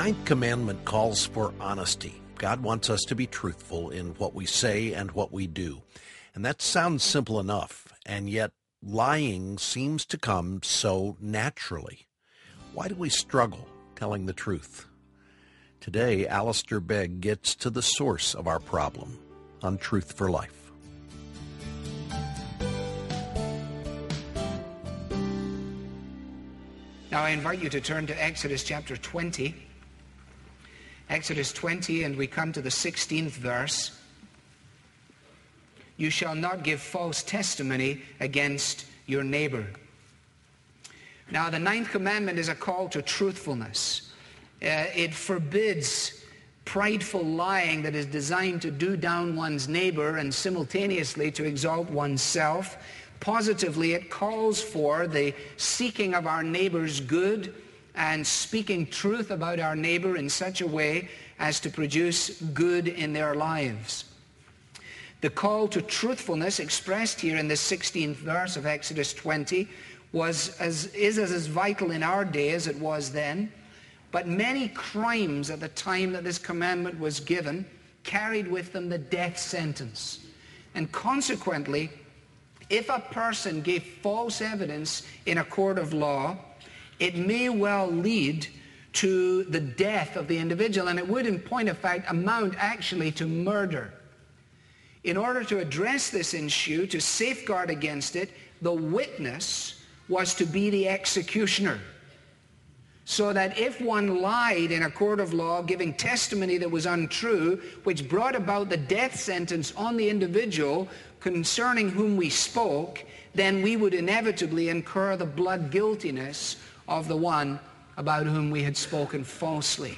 ninth commandment calls for honesty. God wants us to be truthful in what we say and what we do. And that sounds simple enough, and yet lying seems to come so naturally. Why do we struggle telling the truth? Today, Alistair Begg gets to the source of our problem on Truth for Life. Now I invite you to turn to Exodus chapter 20. Exodus 20, and we come to the 16th verse. You shall not give false testimony against your neighbor. Now the ninth commandment is a call to truthfulness. It forbids prideful lying that is designed to do down one's neighbor and simultaneously to exalt oneself. Positively, it calls for the seeking of our neighbor's good and speaking truth about our neighbor in such a way as to produce good in their lives. The call to truthfulness expressed here in the 16th verse of Exodus 20 is as vital in our day as it was then. But many crimes at the time that this commandment was given carried with them the death sentence. And consequently, if a person gave false evidence in a court of law, it may well lead to the death of the individual, and it would, in point of fact, amount actually to murder. In order to address this issue, to safeguard against it, the witness was to be the executioner. So that if one lied in a court of law, giving testimony that was untrue, which brought about the death sentence on the individual concerning whom we spoke, then we would inevitably incur the blood guiltiness of the one about whom we had spoken falsely.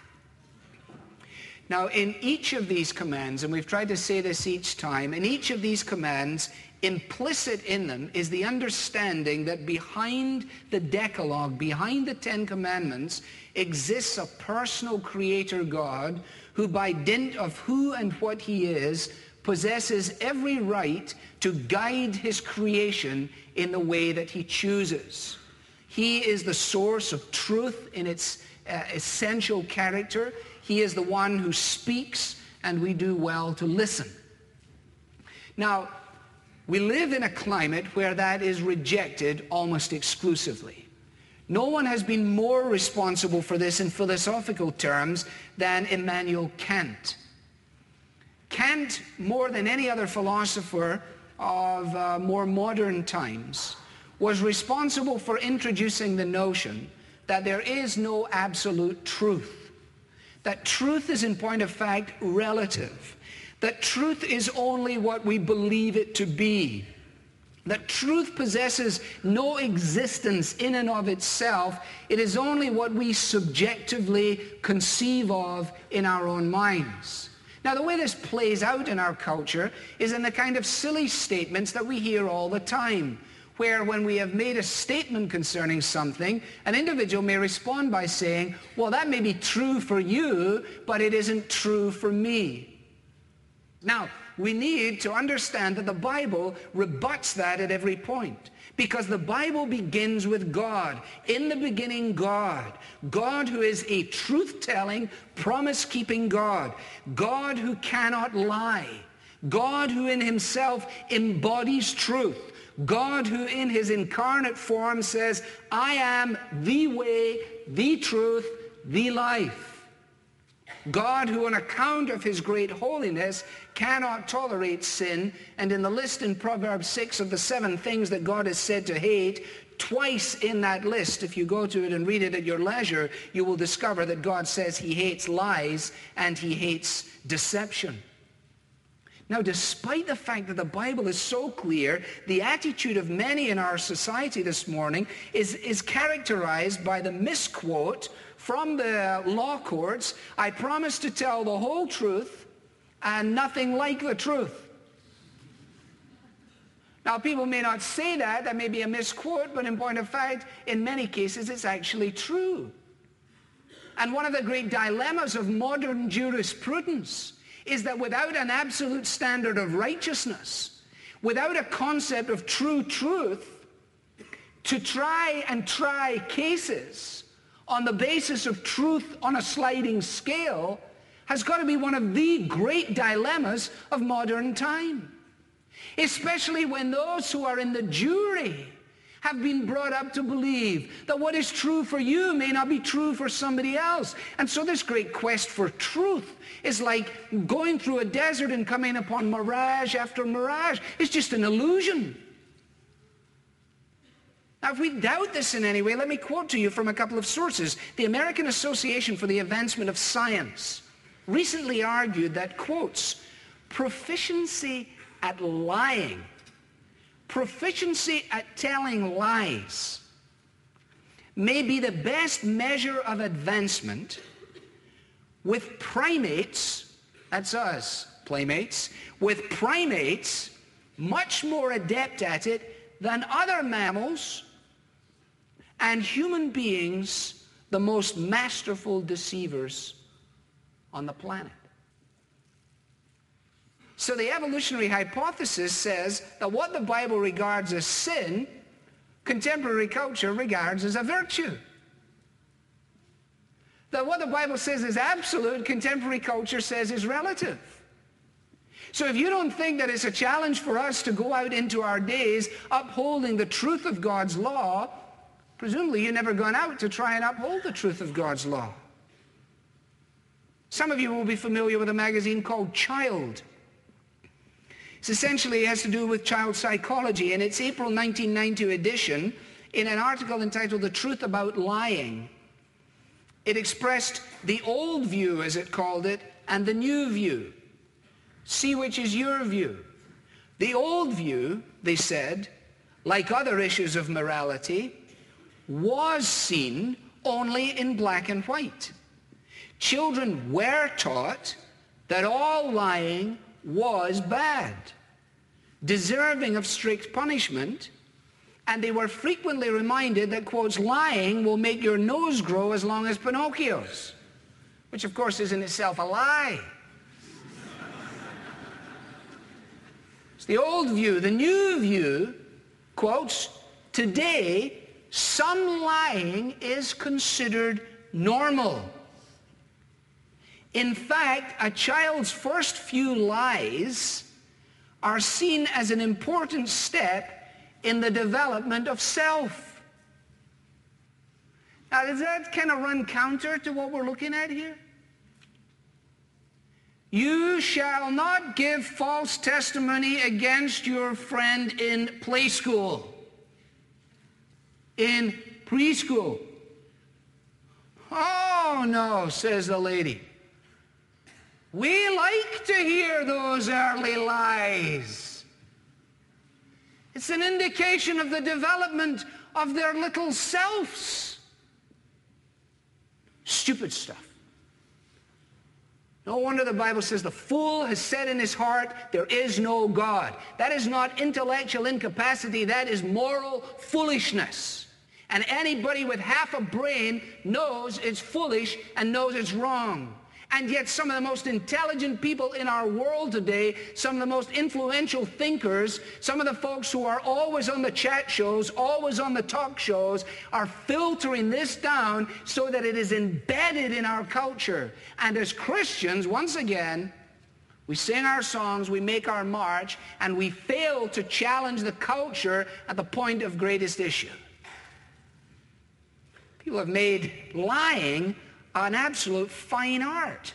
Now, in each of these commands, and we've tried to say this each time, in each of these commands, implicit in them is the understanding that behind the Decalogue, behind the Ten Commandments, exists a personal creator God who, by dint of who and what he is, possesses every right to guide his creation in the way that he chooses. He is the source of truth in its essential character. He is the one who speaks, and we do well to listen. Now, we live in a climate where that is rejected almost exclusively. No one has been more responsible for this in philosophical terms than Immanuel Kant. Kant, more than any other philosopher of more modern times, was responsible for introducing the notion that there is no absolute truth, that truth is in point of fact relative, that truth is only what we believe it to be, that truth possesses no existence in and of itself. It is only what we subjectively conceive of in our own minds. Now, the way this plays out in our culture is in the kind of silly statements that we hear all the time, where when we have made a statement concerning something, an individual may respond by saying, well, that may be true for you, but it isn't true for me. Now, we need to understand that the Bible rebuts that at every point, because the Bible begins with God. In the beginning, God. God who is a truth-telling, promise-keeping God. God who cannot lie. God who in himself embodies truth. God who in his incarnate form says, I am the way, the truth, the life. God who on account of his great holiness cannot tolerate sin, and in the list in Proverbs 6 of the 7 things that God is said to hate, twice in that list, if you go to it and read it at your leisure, you will discover that God says he hates lies and he hates deception. Now, despite the fact that the Bible is so clear, the attitude of many in our society this morning is characterized by the misquote from the law courts, I promise to tell the whole truth and nothing like the truth. Now, people may not say that may be a misquote, but in point of fact, in many cases, it's actually true. And one of the great dilemmas of modern jurisprudence is that without an absolute standard of righteousness, without a concept of true truth, to try cases on the basis of truth on a sliding scale has got to be one of the great dilemmas of modern time. Especially when those who are in the jury have been brought up to believe that what is true for you may not be true for somebody else. And so this great quest for truth is like going through a desert and coming upon mirage after mirage. It's just an illusion. Now, if we doubt this in any way, let me quote to you from a couple of sources. The American Association for the Advancement of Science recently argued that, quotes, proficiency at lying, proficiency at telling lies, may be the best measure of advancement with primates, that's us, playmates, with primates much more adept at it than other mammals, and human beings the most masterful deceivers on the planet. So the evolutionary hypothesis says that what the Bible regards as sin, contemporary culture regards as a virtue. That what the Bible says is absolute, contemporary culture says is relative. So if you don't think that it's a challenge for us to go out into our days upholding the truth of God's law, presumably you've never gone out to try and uphold the truth of God's law. Some of you will be familiar with a magazine called Child. It essentially has to do with child psychology. In its April 1992 edition, in an article entitled The Truth About Lying, it expressed the old view, as it called it, and the new view. See which is your view. The old view, they said, like other issues of morality, was seen only in black and white. Children were taught that all lying was bad, deserving of strict punishment, and they were frequently reminded that, quotes, lying will make your nose grow as long as Pinocchio's, which of course is in itself a lie. It's the old view. The new view, quotes, today some lying is considered normal. In fact, a child's first few lies are seen as an important step in the development of self. Now, does that kind of run counter to what we're looking at here? You shall not give false testimony against your friend in play school, in preschool. Oh, no, says the lady. We like to hear those early lies. It's an indication of the development of their little selves. Stupid stuff. No wonder the Bible says the fool has said in his heart, there is no God. That is not intellectual incapacity, that is moral foolishness. And anybody with half a brain knows it's foolish and knows it's wrong. And yet some of the most intelligent people in our world today, some of the most influential thinkers, some of the folks who are always on the chat shows, always on the talk shows, are filtering this down so that it is embedded in our culture. And as Christians, once again, we sing our songs, we make our march, and we fail to challenge the culture at the point of greatest issue. People have made lying an absolute fine art.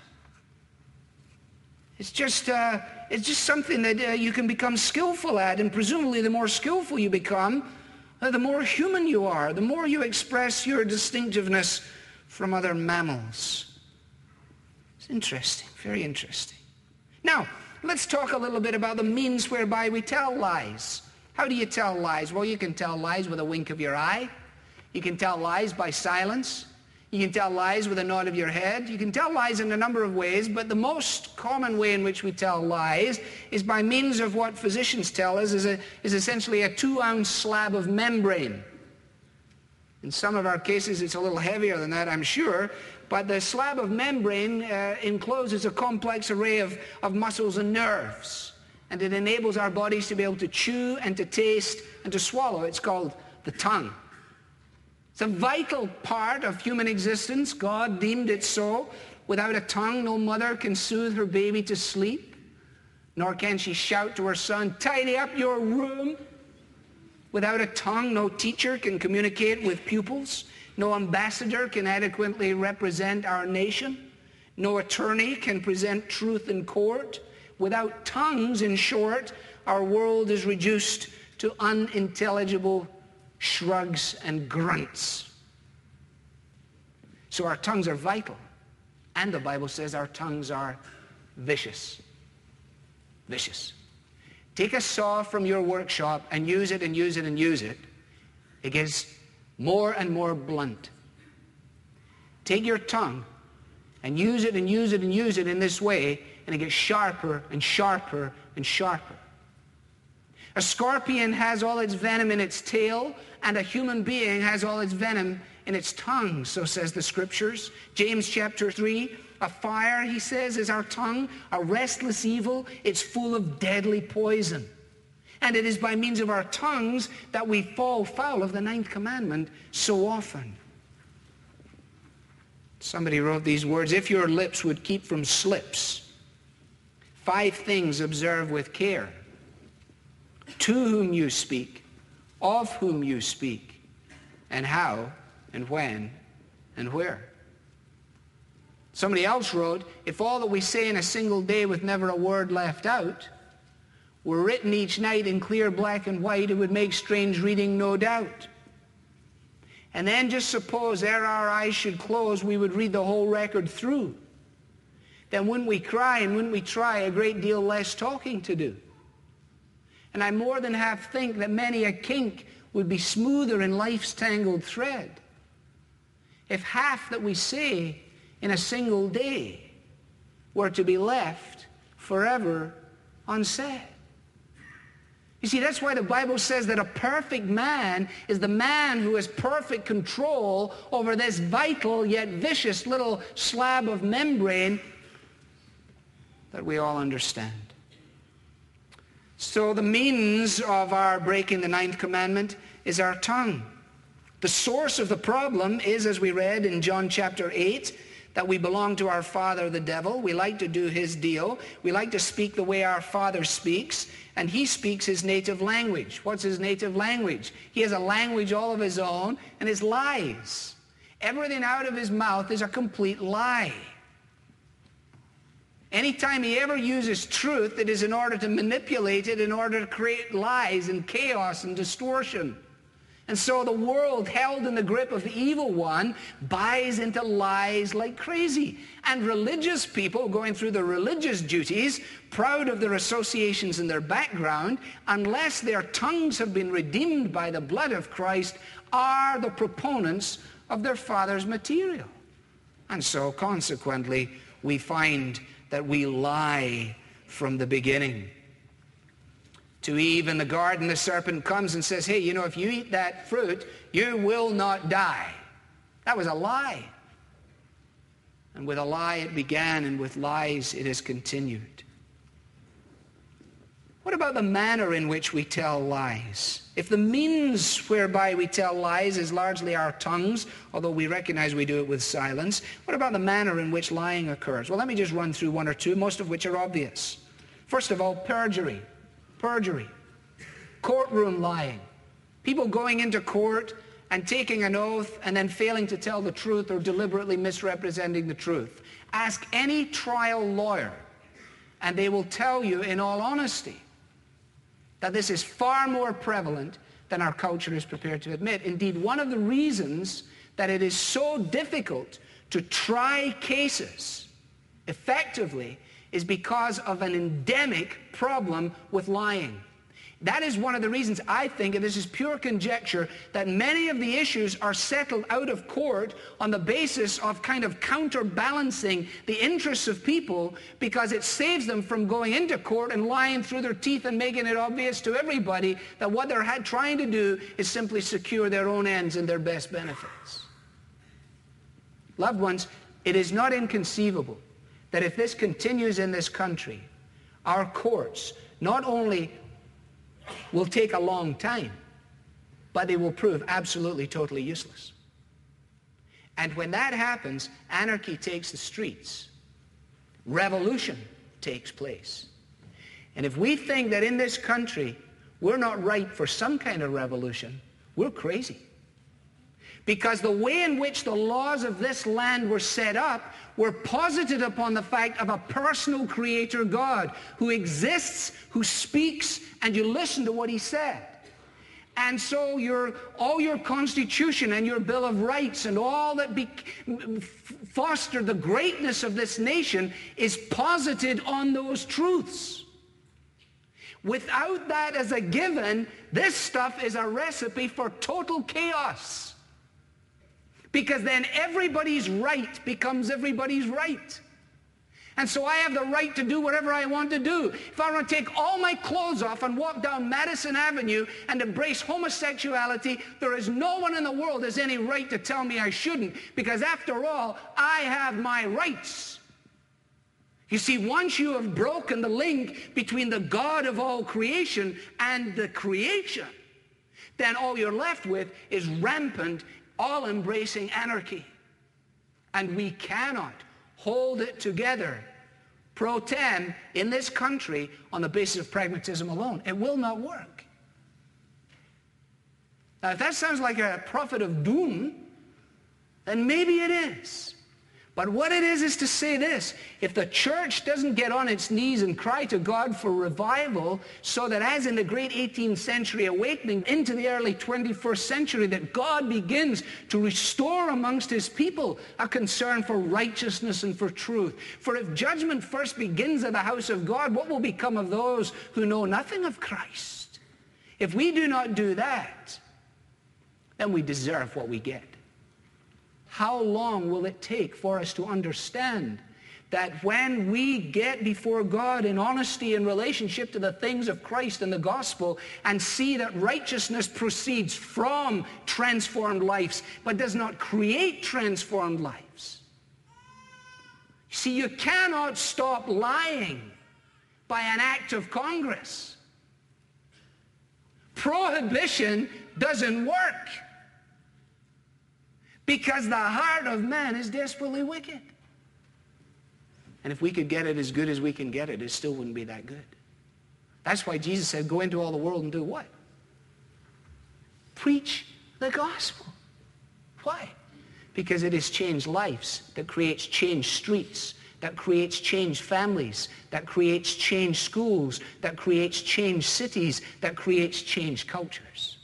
It's just something that you can become skillful at, and presumably the more skillful you become, the more human you are, the more you express your distinctiveness from other mammals. It's interesting, very interesting. Now, let's talk a little bit about the means whereby we tell lies. How do you tell lies? Well, you can tell lies with a wink of your eye. You can tell lies by silence. You can tell lies with a nod of your head. You can tell lies in a number of ways, but the most common way in which we tell lies is by means of what physicians tell us is essentially a 2-ounce slab of membrane. In some of our cases, it's a little heavier than that, I'm sure, but the slab of membrane encloses a complex array of muscles and nerves, and it enables our bodies to be able to chew and to taste and to swallow. It's called the tongue. It's a vital part of human existence. God deemed it so. Without a tongue, no mother can soothe her baby to sleep, nor can she shout to her son, tidy up your room. Without a tongue, no teacher can communicate with pupils. No ambassador can adequately represent our nation. No attorney can present truth in court. Without tongues, in short, our world is reduced to unintelligible shrugs and grunts. So our tongues are vital. And the Bible says our tongues are vicious. Vicious. Take a saw from your workshop and use it and use it and use it. It gets more and more blunt. Take your tongue and use it and use it and use it in this way, and it gets sharper and sharper and sharper. A scorpion has all its venom in its tail, and a human being has all its venom in its tongue, so says the Scriptures. James chapter 3, a fire, he says, is our tongue, a restless evil. It's full of deadly poison. And it is by means of our tongues that we fall foul of the 9th commandment so often. Somebody wrote these words, if your lips would keep from slips, 5 things observe with care. To whom you speak, of whom you speak, and how, and when, and where. Somebody else wrote, if all that we say in a single day with never a word left out were written each night in clear black and white, it would make strange reading, no doubt. And then just suppose ere our eyes should close, we would read the whole record through. Then wouldn't we cry and wouldn't we try a great deal less talking to do? And I more than half think that many a kink would be smoother in life's tangled thread if half that we say in a single day were to be left forever unsaid. You see, that's why the Bible says that a perfect man is the man who has perfect control over this vital yet vicious little slab of membrane that we all understand. So the means of our breaking the 9th commandment is our tongue. The source of the problem is, as we read in John chapter 8, that we belong to our father, the devil. We like to do his deal. We like to speak the way our father speaks, and he speaks his native language. What's his native language? He has a language all of his own, and it's lies. Everything out of his mouth is a complete lie. Anytime he ever uses truth, it is in order to manipulate it, in order to create lies and chaos and distortion. And so the world, held in the grip of the evil one, buys into lies like crazy. And religious people going through their religious duties, proud of their associations and their background, unless their tongues have been redeemed by the blood of Christ, are the proponents of their father's material. And so consequently, we find that we lie from the beginning. To Eve in the garden, the serpent comes and says, hey, you know, if you eat that fruit, you will not die. That was a lie. And with a lie it began, and with lies it has continued. What about the manner in which we tell lies? If the means whereby we tell lies is largely our tongues, although we recognize we do it with silence, what about the manner in which lying occurs? Well, let me just run through one or two, most of which are obvious. First of all, perjury. Perjury. Courtroom lying. People going into court and taking an oath and then failing to tell the truth or deliberately misrepresenting the truth. Ask any trial lawyer and they will tell you in all honesty that this is far more prevalent than our culture is prepared to admit. Indeed, one of the reasons that it is so difficult to try cases effectively is because of an endemic problem with lying. That is one of the reasons I think, and this is pure conjecture, that many of the issues are settled out of court on the basis of kind of counterbalancing the interests of people, because it saves them from going into court and lying through their teeth and making it obvious to everybody that what they're trying to do is simply secure their own ends and their best benefits. Loved ones, it is not inconceivable that if this continues in this country, our courts not only will take a long time, but they will prove absolutely, totally useless. And when that happens, anarchy takes the streets. Revolution takes place. And if we think that in this country we're not ripe for some kind of revolution, we're crazy. Because the way in which the laws of this land were set up were posited upon the fact of a personal creator God who exists, who speaks, and you listen to what he said. And so all your Constitution and your Bill of Rights and all that fostered the greatness of this nation is posited on those truths. Without that as a given, this stuff is a recipe for total chaos. Because then everybody's right becomes everybody's right. And so I have the right to do whatever I want to do. If I want to take all my clothes off and walk down Madison Avenue and embrace homosexuality, there is no one in the world that has any right to tell me I shouldn't, because after all, I have my rights. You see, once you have broken the link between the God of all creation and the creation, then all you're left with is rampant, all-embracing anarchy. And we cannot hold it together pro tem in this country on the basis of pragmatism alone. It will not work. Now, if that sounds like a prophet of doom, then maybe it is. But what it is to say this: if the church doesn't get on its knees and cry to God for revival, so that as in the great 18th century awakening into the early 21st century, that God begins to restore amongst his people a concern for righteousness and for truth. For if judgment first begins at the house of God, what will become of those who know nothing of Christ? If we do not do that, then we deserve what we get. How long will it take for us to understand that when we get before God in honesty in relationship to the things of Christ and the gospel and see that righteousness proceeds from transformed lives but does not create transformed lives? See, you cannot stop lying by an act of Congress. Prohibition doesn't work, because the heart of man is desperately wicked. And if we could get it as good as we can get it, it still wouldn't be that good. That's why Jesus said, go into all the world and do what? Preach the gospel. Why? Because it has changed lives, that creates changed streets, that creates changed families, that creates changed schools, that creates changed cities, that creates changed cultures.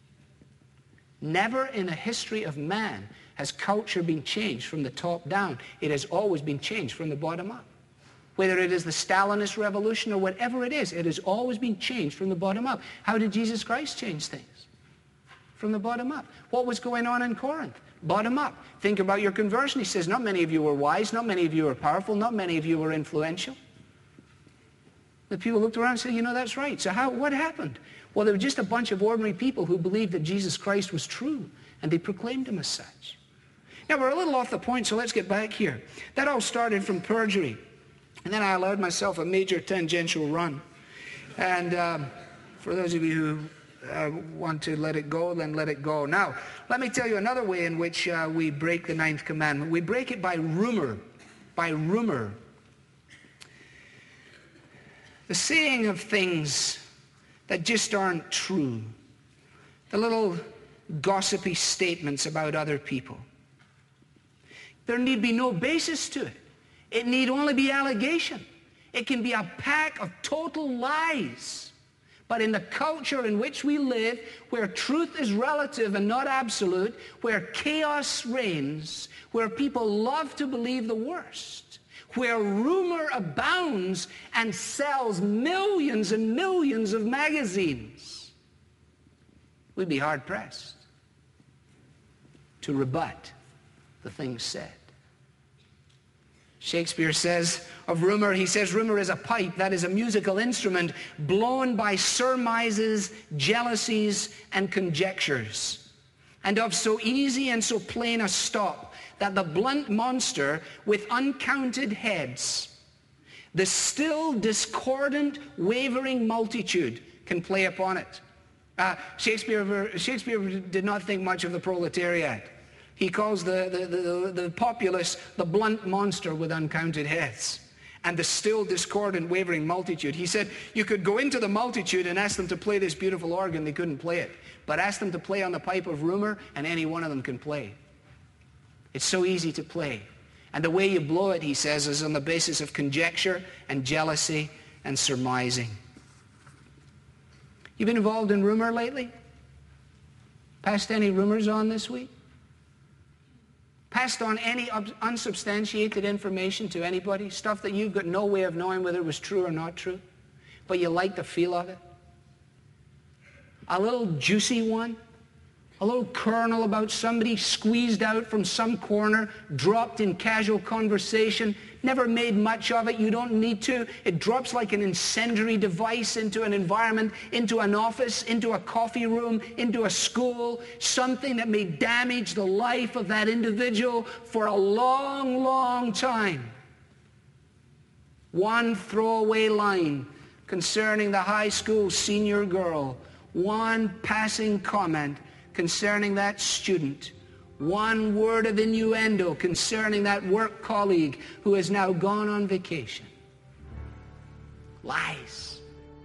Never in the history of man has culture been changed from the top down. It has always been changed from the bottom up. Whether it is the Stalinist revolution or whatever it has always been changed from the bottom up. How did Jesus Christ change things? From the bottom up. What was going on in Corinth? Bottom up. Think about your conversion. He says, not many of you were wise, not many of you were powerful, not many of you were influential. The people looked around and said, that's right. So what happened? Well, there were just a bunch of ordinary people who believed that Jesus Christ was true, and they proclaimed him as such. Now, we're a little off the point, so let's get back here. That all started from perjury, and then I allowed myself a major tangential run. And for those of you who want to let it go, then let it go. Now, let me tell you another way in which we break the 9th commandment. We break it by rumor. By rumor. The saying of things that just aren't true. The little gossipy statements about other people. There need be no basis to it. It need only be allegation. It can be a pack of total lies. But in the culture in which we live, where truth is relative and not absolute, where chaos reigns, where people love to believe the worst, where rumor abounds and sells millions and millions of magazines, we'd be hard-pressed to rebut the things said. Shakespeare says of rumor, he says, rumor is a pipe, that is a musical instrument, blown by surmises, jealousies, and conjectures, and of so easy and so plain a stop, that the blunt monster with uncounted heads, the still discordant, wavering multitude can play upon it. Shakespeare did not think much of the proletariat. He calls the populace the blunt monster with uncounted heads and the still discordant wavering multitude. He said you could go into the multitude and ask them to play this beautiful organ. They couldn't play it. But ask them to play on the pipe of rumor and any one of them can play. It's so easy to play. And the way you blow it, he says, is on the basis of conjecture and jealousy and surmising. You been involved in rumor lately? Passed any rumors on this week? Passed on any unsubstantiated information to anybody? Stuff that you've got no way of knowing whether it was true or not true, but you like the feel of it? A little juicy one? A little kernel about somebody squeezed out from some corner, dropped in casual conversation, never made much of it, you don't need to. It drops like an incendiary device into an environment, into an office, into a coffee room, into a school, something that may damage the life of that individual for a long, long time. One throwaway line concerning the high school senior girl, one passing comment concerning that student, one word of innuendo concerning that work colleague who has now gone on vacation. Lies.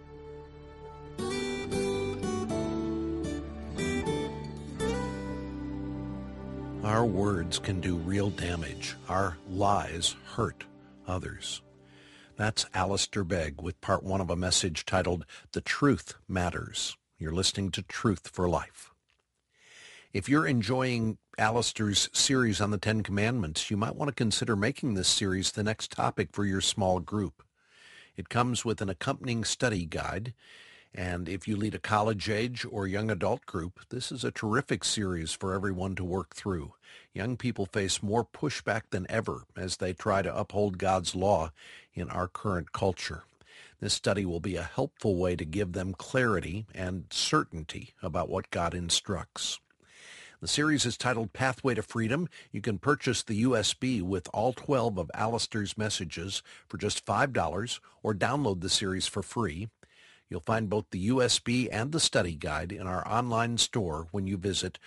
Our words can do real damage. Our lies hurt others. That's Alistair Begg with part one of a message titled The Truth Matters. You're listening to Truth for Life. If you're enjoying Alistair's series on the Ten Commandments, you might want to consider making this series the next topic for your small group. It comes with an accompanying study guide, and if you lead a college-age or young adult group, this is a terrific series for everyone to work through. Young people face more pushback than ever as they try to uphold God's law in our current culture. This study will be a helpful way to give them clarity and certainty about what God instructs. The series is titled Pathway to Freedom. You can purchase the USB with all 12 of Alistair's messages for just $5 or download the series for free. You'll find both the USB and the study guide in our online store when you visit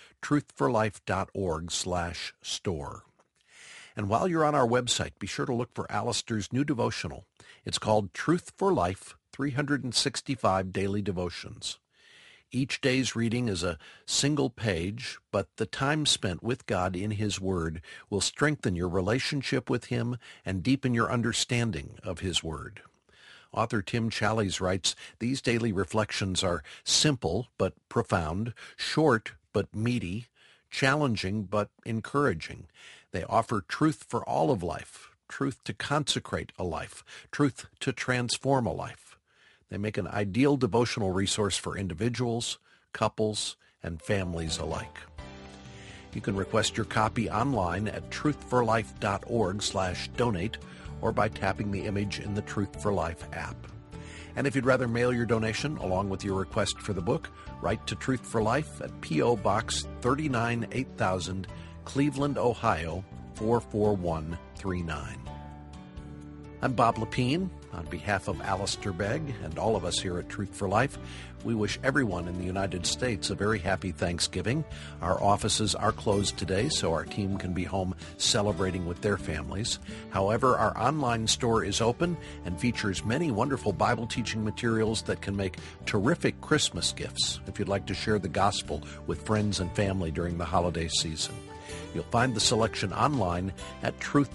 truthforlife.org/store. And while you're on our website, be sure to look for Alistair's new devotional. It's called Truth for Life, 365 Daily Devotions. Each day's reading is a single page, but the time spent with God in His Word will strengthen your relationship with Him and deepen your understanding of His Word. Author Tim Challies writes, these daily reflections are simple but profound, short but meaty, challenging but encouraging. They offer truth for all of life, truth to consecrate a life, truth to transform a life. They make an ideal devotional resource for individuals, couples, and families alike. You can request your copy online at truthforlife.org/donate or by tapping the image in the Truth for Life app. And if you'd rather mail your donation along with your request for the book, write to Truth for Life at P.O. Box 39 8000, Cleveland, Ohio 44139. I'm Bob Lepine. On behalf of Alistair Begg and all of us here at Truth for Life, we wish everyone in the United States a very happy Thanksgiving. Our offices are closed today, so our team can be home celebrating with their families. However, our online store is open and features many wonderful Bible teaching materials that can make terrific Christmas gifts if you'd like to share the gospel with friends and family during the holiday season. You'll find the selection online at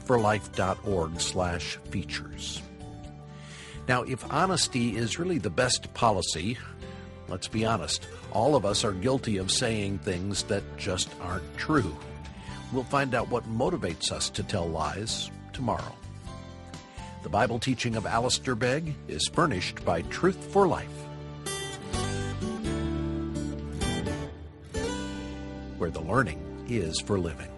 truthforlife.org/features. Now, if honesty is really the best policy, let's be honest, all of us are guilty of saying things that just aren't true. We'll find out what motivates us to tell lies tomorrow. The Bible teaching of Alistair Begg is furnished by Truth for Life, where the learning is for living.